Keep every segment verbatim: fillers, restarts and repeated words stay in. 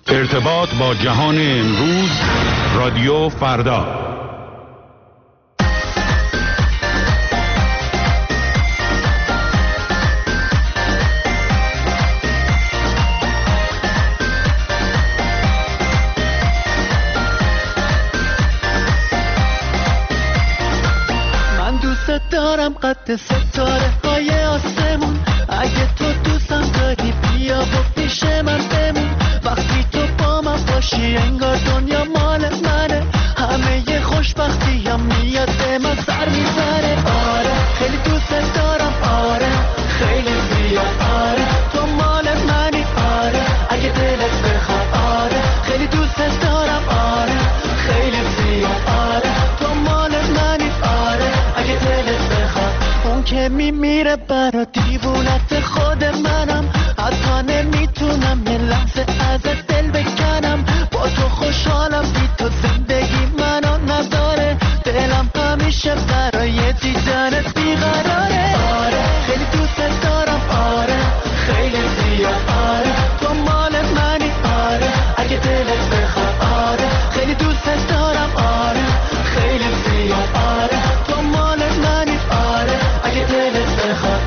ارتباط با جهان امروز، رادیو فردا. من دوست دارم قد ستاره های آسمون، اگه تو دوستم داری بیا و پیش من بمون. وقتی تو با من باشی انگار دنیا مال منه، همه ی خوشبختی هم میاد به من سر میزنه. آره خیلی دوست دارم، آره خیلی زیاد، آره تو مال منی، آره اگه دلت بخواد، آره خیلی دوست دارم، آره خیلی زیاد، آره تو مال منی، آره اگه دلت بخواد. اون که میمیره برا دیوونت خود منم، حتی نمیتونم یه لحظه ازت دل بکنم. با تو خوشحالم، بی تو زندگی منو نداره، دلم همیشه برای دیدنت بیقراره. آره خیلی دوست دارم، آره خیلی زیاد، آره تو مال منی، آره اگه دلت بخواد، آره خیلی دوست دارم، آره خیلی زیاد، آره تو مال منی، آره اگه دلت بخواد.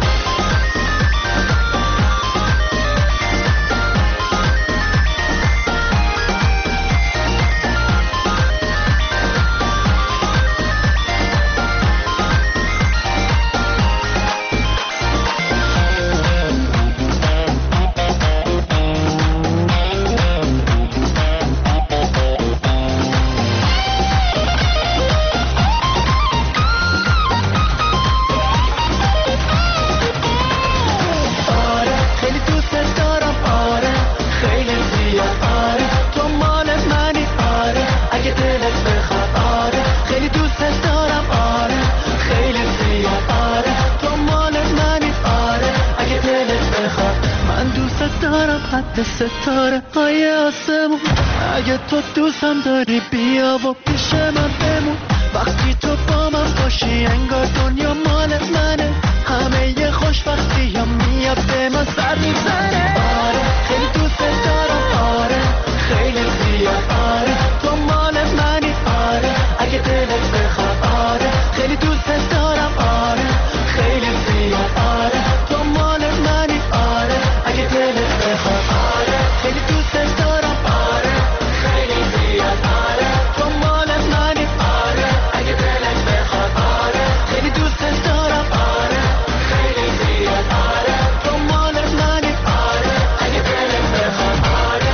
ستاره های آسمون، اگه تو دوستم داری بیا و پیش من بمون. وقتی تو با من باشی انگار دنیا مال منه، همه ی خوشبختی هم میاد به من سر میزنه. آره خیلی دوست دارم، آره خیلی زیاد، آره تو مال منی، آره اگه دلت بخواد، آره خیلی دوست دارم، آره خیلی زیاد، آره تو مال منی، آره اگه دلت بخواد، آره خیلی دوست دارم، آره خیلی زیاد، آره تو مال منی، آره اگه دلت بخواد، آره خیلی دوست دارم، آره خیلی زیاد، آره تو مال منی، آره اگه دلت بخواد، آره.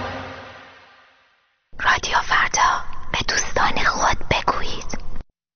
رادیو فردا، به دوستان خود بگویید.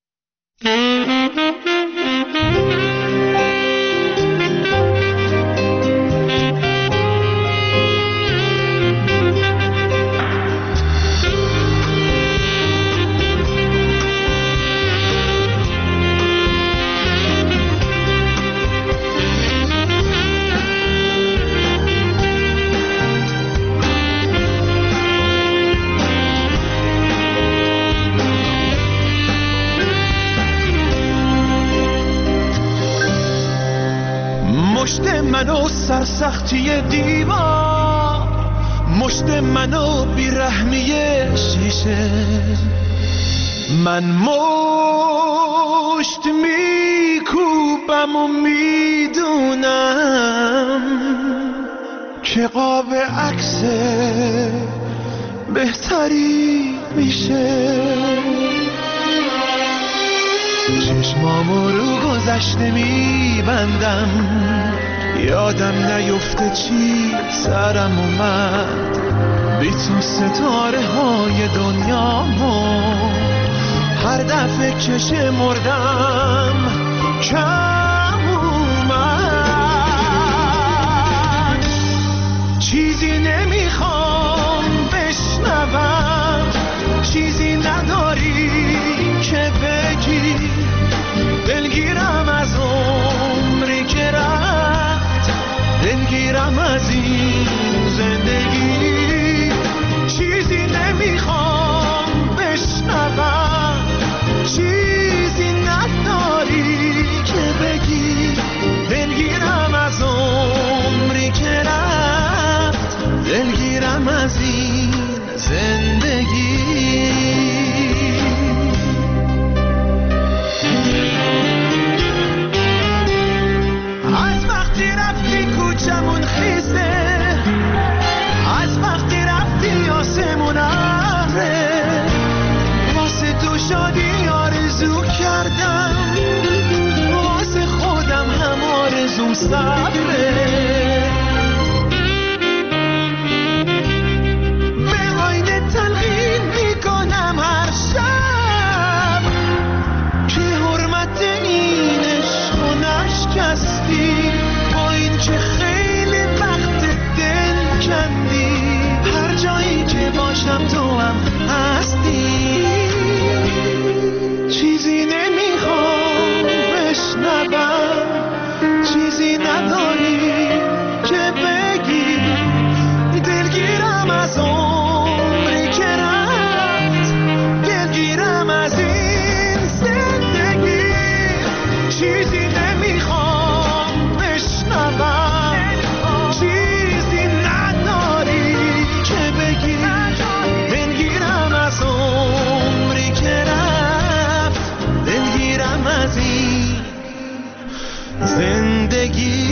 مشت منو سرسختی دیوار، مشت منو بیرحمی شیشه، من مشت میکوبم و میدونم که قاب عکس بهتری میشه. چشمامو رو گذشته میبندم، یادم نیفته چی سرم اومد، بی تو ستاره های دنیامو هر دفعه که شمردم کم اومد. چیزی نمیخوام بشنوم، چیزی نداری که بگی، دلگیرم از عمری که رفت، دلگیرم از این زندگی. چیزی نمیخوام بشنوم، چیزی نداری که بگی، دلگیرم از عمری که رفت، دلگیرم دلگیرم از این زندگی. از وقتی رفتی کوچمون خیزه، از وقتی رفتی آسمون ابره، واسه تو شادی آرزو کردم، واسه خودم هم آرزوم صبره. به آینه تلقین میکنم هر شب که حرمت این عشق و نشکستی، با این که خیلی وقت دل کندی، هر جایی که باشم تو هم هستی. چیزی نمیخوام بشنوم، چیزی نداری که بگی، دلگیرم از عمری که رفت، دلگیرم از این زندگی. چیزی نمیخوام بشنوم، چیزی نداری که بگی، دلگیرم از عمری که رفت، دلگیرم از این زندگی.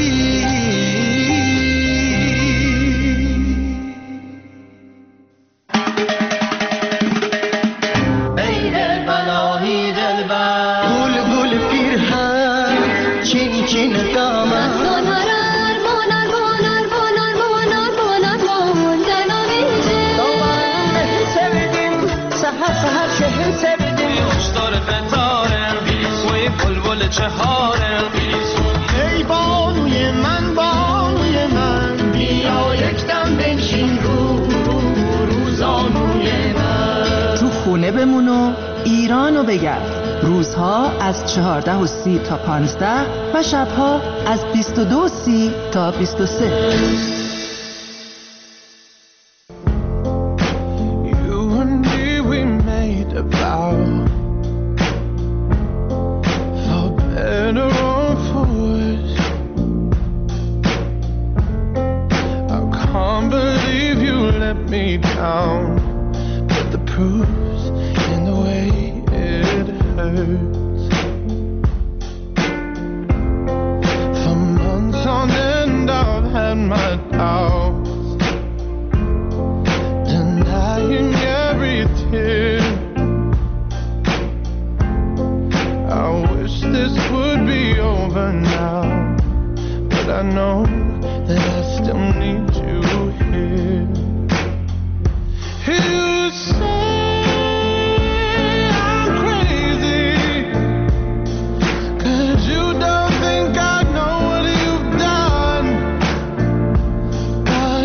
ای دل بلایی دلبر، گل گل پیرهن، چین چین دامن، چهاره. ای بانوی من، بانوی من، بیا یک دم بنشین رو رو روزانوی من. تو خونه بمون و ایرانو بگرد. روزها از چهارده و سی تا پانزده و شبها از بیست و دو و سی تا بیست و سه. You and me, we made a vow, for better or for worse. I can't believe you let me down, but the proof's in the way it hurts. For months on end I've had my doubts, denying every tear. I wish this would be over now, but I know that I still need you here. You say I'm crazy, 'cause you don't think I know what you've done, but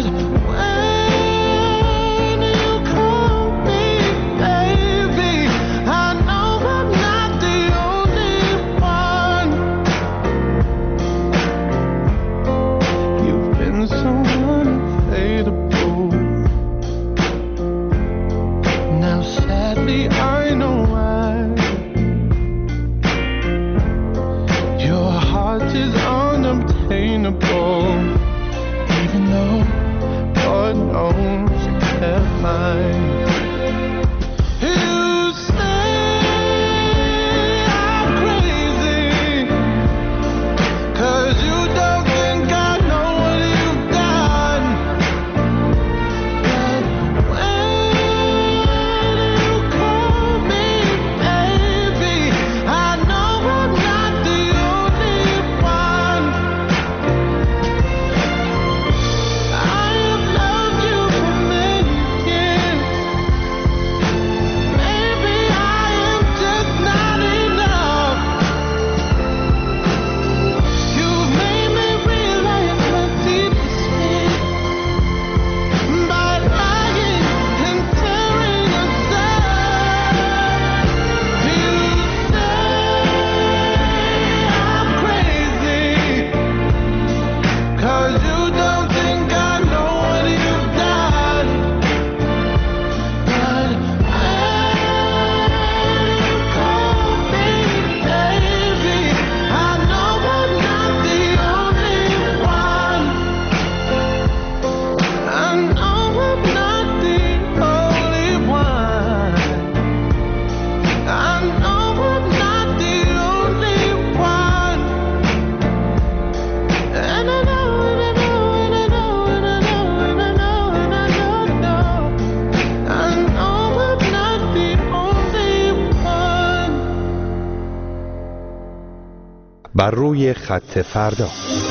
بر روی خط فردا.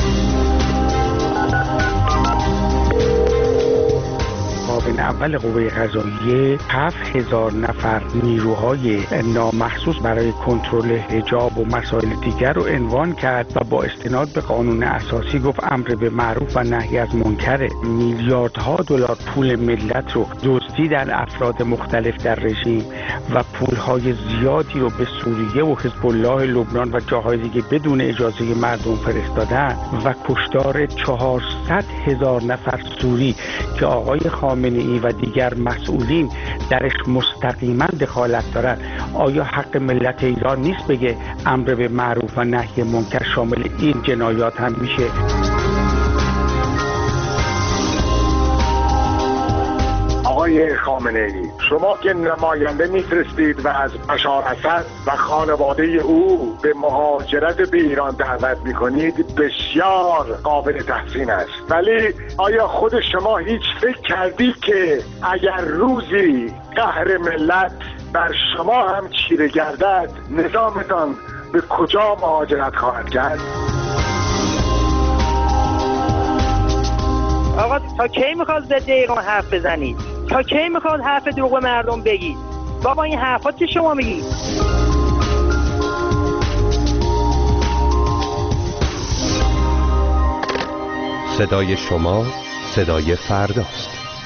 معاون اول قوه قضاییه هفت هزار نفر نیروهای نامحسوس برای کنترل حجاب و مسائل دیگر رو عنوان کرد و با استناد به قانون اساسی گفت امر به معروف و نهی از منکر. میلیاردها دلار پول ملت رو دزدیدن افراد مختلف در رژیم و پولهای زیادی رو به سوریه و حزب الله لبنان و جاهای دیگه بدون اجازه مردم فرستادن و کشتار چهارصد هزار نفر سوری که آقای خامنه ای و دیگر مسئولین درش مستقیما دخالت دارن. آیا حق ملت ایران نیست بگه امر به معروف و نهی منکر شامل این جنایات هم میشه؟ آقای خامنه ای، شما که نماینده میفرستید و از بشار اسد و خانواده او به مهاجرت به ایران دعوت میکنید بسیار قابل تحسین است، ولی آیا خود شما هیچ فکر کردید که اگر روزی قهر ملت بر شما هم چیره گردد نظامتان به کجا مهاجرت خواهد کرد؟ آقا تا کی میخواد ضد ایران حرف بزنید؟ تا کی میخواد حرف دروغ مردم بگید؟ بابا این حرفا چی شما میگید؟ صدای شما صدای فرداست.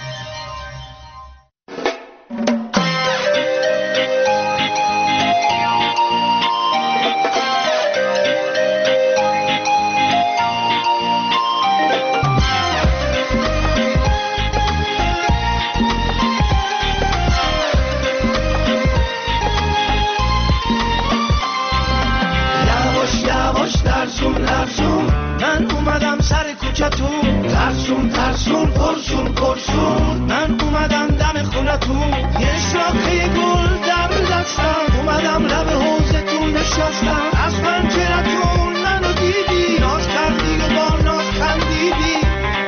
ترسون ترسون پرسون پرسون من اومدم دم خونتون، یه شاخه گل در دستم، اومدم لب حوضتون نشستم، از پنجرتون منو دیدی، ناز کردی و با ناز خندیدی.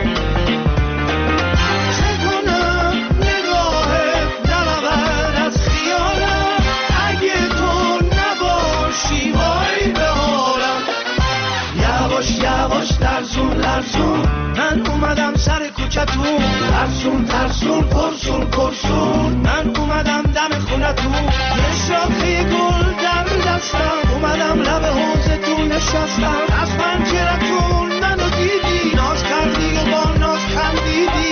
چه کنم نگاهت نرود از خیالم، اگه تو نباشی وای به حالم. یواش یواش ترسون لرزون من اومدم سر کوچتون، ترسون ترسون پرسون پرسون من اومدم دم خونتون، یه شاخه گل در دستم، اومدم لب حوضتون نشستم، از پنجرتون منو دیدی، ناز کردی و با ناز خندیدی.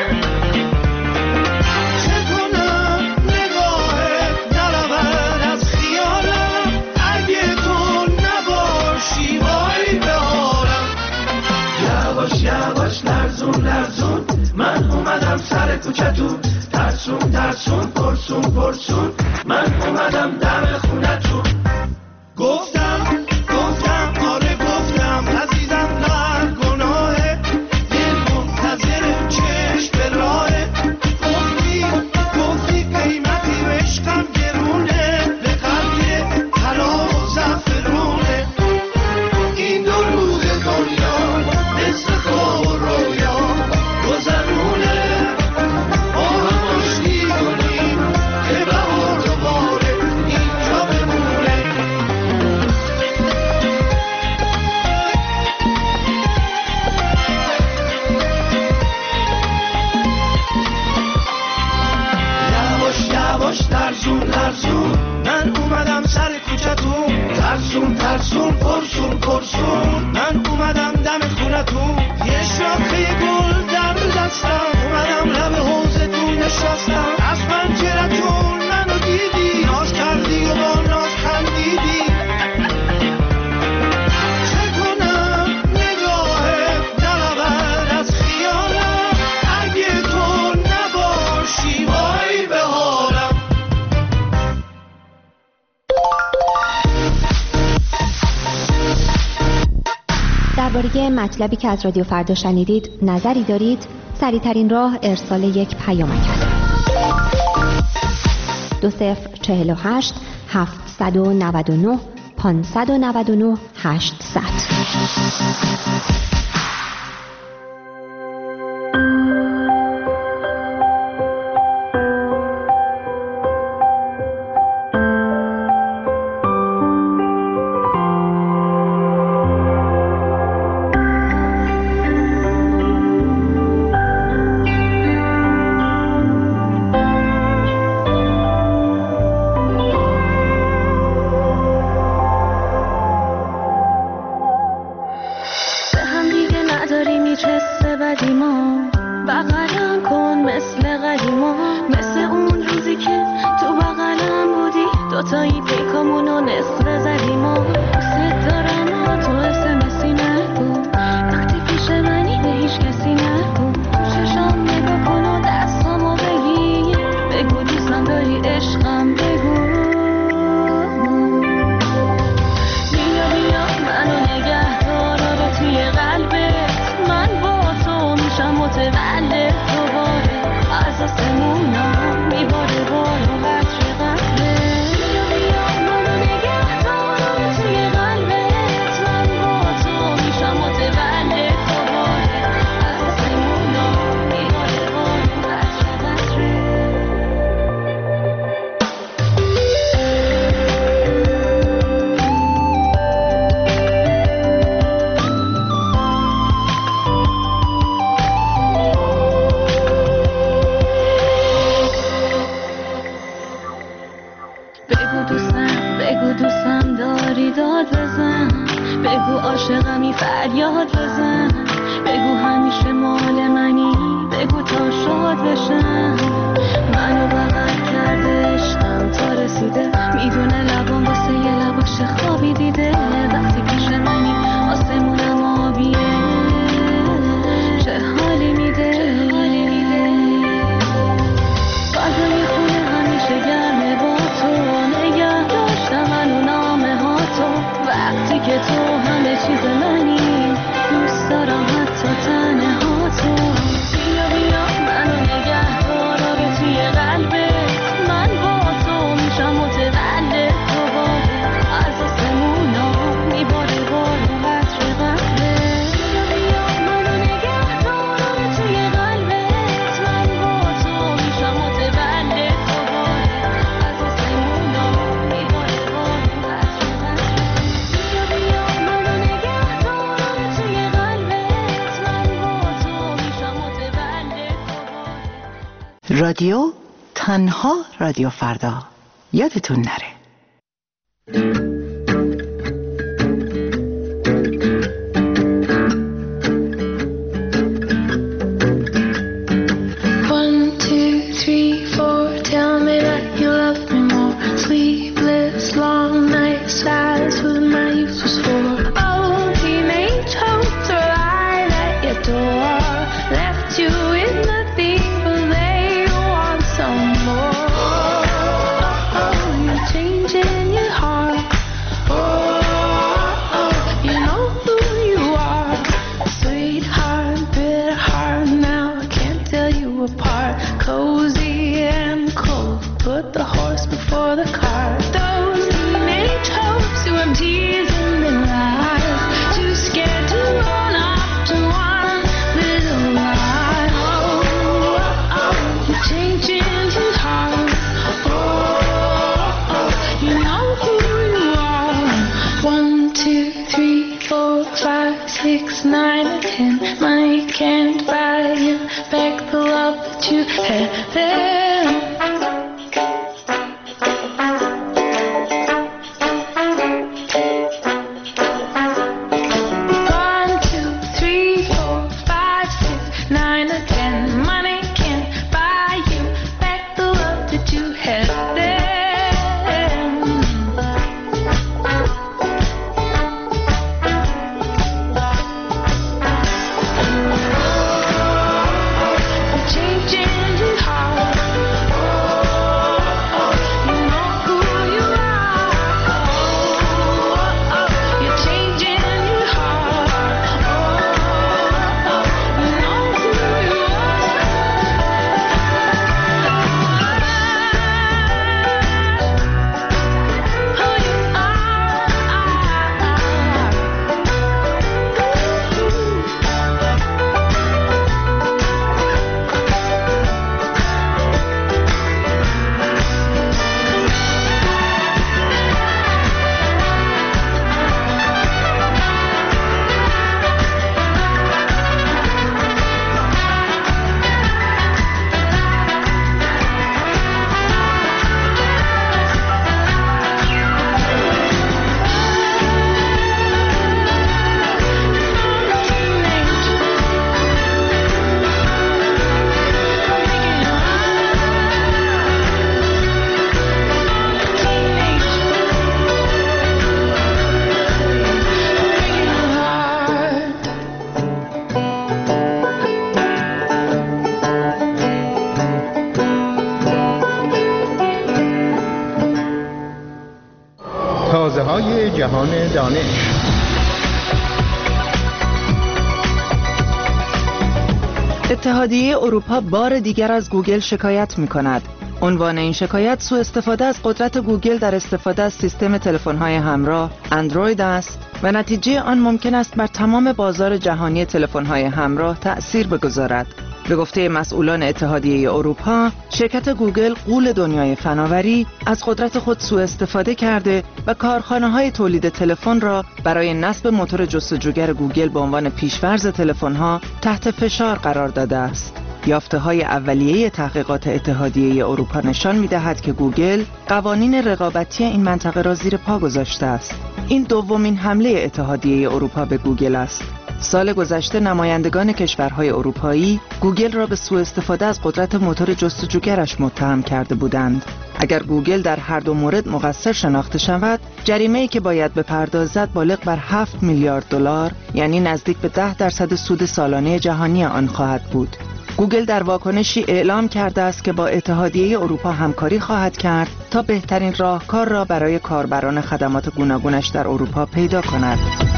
چه کنم نگاهت نرود از خیالم، اگه تو نباشی وای به حالم. یواش یواش لرزون لرزون من اومدم سر کوچتون، ترسون ترسون پرسون پرسون من اومدم دم خونتون. گفتم گفتم آره گفتم عزیزم نه گناهه، دل منتظر چشم به راهه. گفتی گفتی قیمتی عشقم گرونه، به قلب طلا و زعفرونه. این دو روز دنیا مثل خواب و رویا گذرونه، با هم آشتی کنیم که بهار دوباره اینجا بمونه. یواش یواش لرزون لرزون من اومدم سر کوچتون، ترسون ترسون پرسون پرسون من اومدم دم خونتون، یه شاخه گل در دستم، اومدم لب حوضتون نشستم، از پنجرتون منو دیدی، ناز کردی و با ناز خندیدی. چه کنم نگاهت نرود از خیالم، اگه تو نباشی وای به حالم. درباره مطلبی که از رادیو فردا شنیدید نظری دارید؟ سریع‌ترین راه ارسال یک پیامک است. دو صفر چهل و هشت هفتصد و نود و نه پانصد و نود و نه هشتصد. عاشقمی فریاد بزن، بگو همیشه مال منی، بگو تا شاد بشم. منو بغل کرده عشقم تا رسیده، میدونه لبام واسه یه لباش خوابی دیده. وقتی پیش منی آسمونم آبیه، چه حالی میده. قلبم خونه همیشه گرمه با تو، نگه داشتم منو نامه ها تو. وقتی که تو همه چیز منی، دوست دارم حتی تنه ها تو. بیا بیا منو نگه دارا به توی قلبت، من با تو میشم متولد دوباره. از آسمونا میباره باره عطر قلبت. بیا بیا منو نگه دارا به توی قلبت، من با تو میشم متولد دوباره. از آسمونا میباره باره عطر قلبت. بیا بیا منو نگه دارا به توی قلبت، من با تو میشم متولد دوباره. رادیو تنها رادیو فردا، یادتون نره. One, two, three, four. Tell me that you love me more. Sleepless, long nights, silence with my youth was for. Oh, teenage hopes are lied at your door. Left you with nothing, but they want some more. Oh, oh, you're changing your heart. Oh, oh, you know who you are. Sweetheart, bitter heart, now I can't tell you apart. Cozy and cold, put the horse before the cart. Those teenage hopes who have tears in their eyes, too scared to run off to one little lie. Oh, oh, oh, you're changing your heart. Oh, oh, you know who you are. One, two, three, four, five, six, nine, and ten. Money can't buy you back the love that you had then. One, two, three, four, five, six, nine, and ten. Money can't buy you back the love that you had then. You're changing your heart. Oh, oh, you know who you are. Oh, oh, you're changing your heart. Oh, oh, you know who you تازه های جهان دانش. اتحادیه اروپا بار دیگر از گوگل شکایت می کند. عنوان این شکایت سوء استفاده از قدرت گوگل در استفاده از سیستم تلفن‌های همراه اندروید است و نتیجه آن ممکن است بر تمام بازار جهانی تلفن‌های همراه تأثیر بگذارد. به گفته مسئولان اتحادیه اروپا، شرکت گوگل غول دنیای فناوری از قدرت خود سوء استفاده کرده و کارخانه‌های تولید تلفن را برای نصب موتور جستجوگر گوگل به عنوان پیش‌فرض تلفن‌ها تحت فشار قرار داده است. یافته‌های اولیه تحقیقات اتحادیه اروپا نشان می‌دهد که گوگل قوانین رقابتی این منطقه را زیر پا گذاشته است. این دومین حمله اتحادیه اروپا به گوگل است. سال گذشته نمایندگان کشورهای اروپایی گوگل را به سوء استفاده از قدرت موتور جستجوگرش متهم کرده بودند. اگر گوگل در هر دو مورد مقصر شناخته شود، جریمه‌ای که باید بپردازد بالغ بر هفت میلیارد دلار، یعنی نزدیک به ده درصد سود سالانه جهانی آن خواهد بود. گوگل در واکنشی اعلام کرده است که با اتحادیه اروپا همکاری خواهد کرد تا بهترین راهکار را برای کاربران خدمات گوناگونش در اروپا پیدا کند.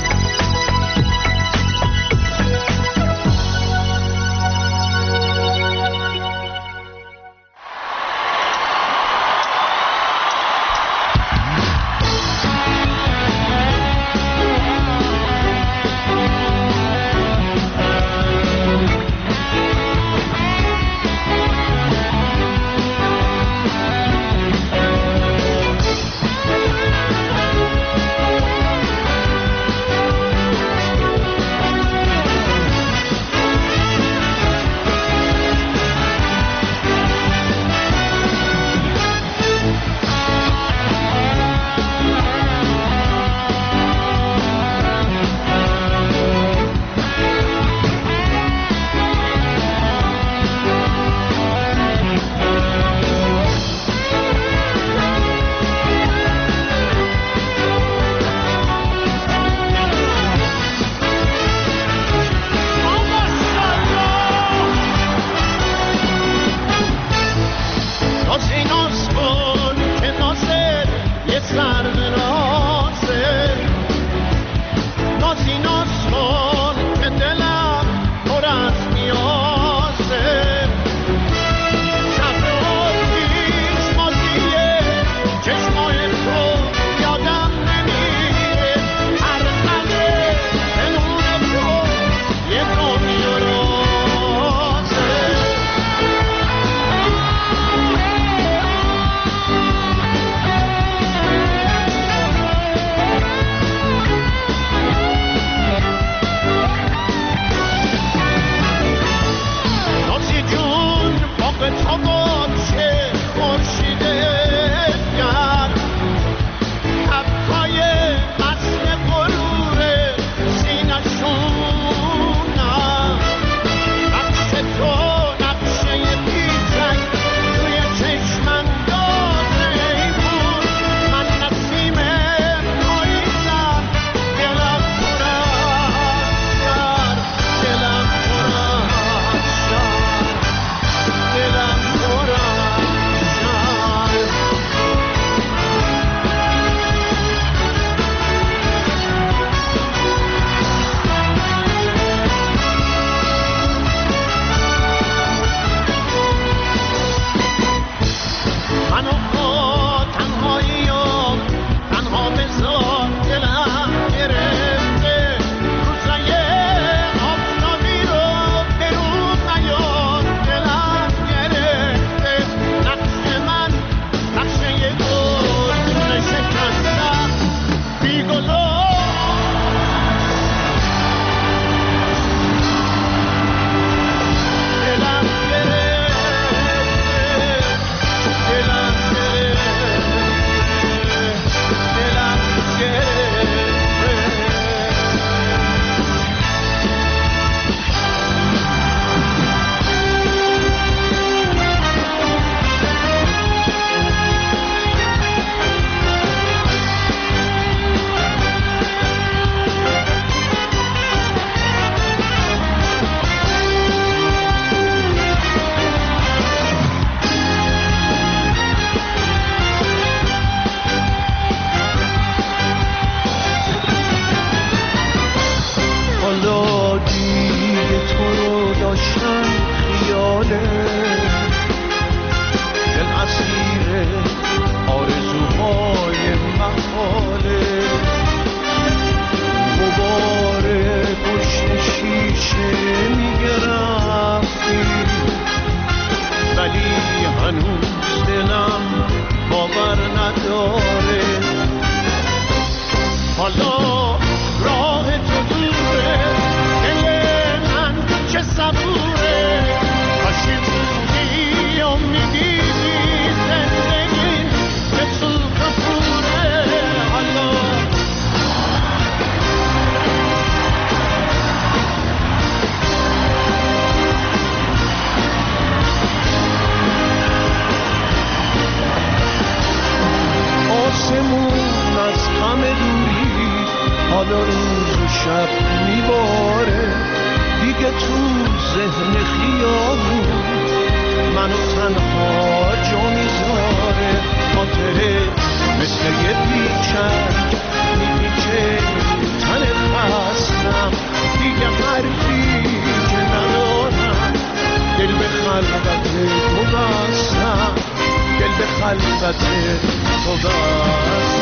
راه تو دوره دل من چه صبوره کاش و روز و شب میباره، دیگه تو ذهن خیابون منو تنها جا میذاره. خاطره مثل یه پیچک میپیچه تن خستم، دیگه حرفی که ندارم، دل به خلقت تو بستم، دل به خلقت تو بستم.